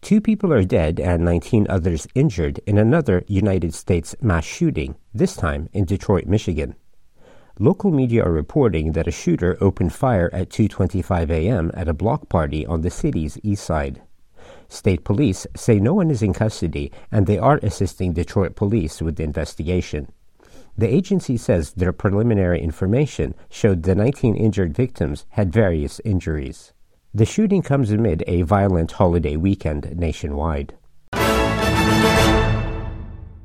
2 people are dead and 19 others injured in another United States mass shooting, this time in Detroit, Michigan. Local media are reporting that a shooter opened fire at 2:25 a.m. at a block party on the city's east side. State police say no one is in custody and they are assisting Detroit police with the investigation. The agency says their preliminary information showed the 19 injured victims had various injuries. The shooting comes amid a violent holiday weekend nationwide.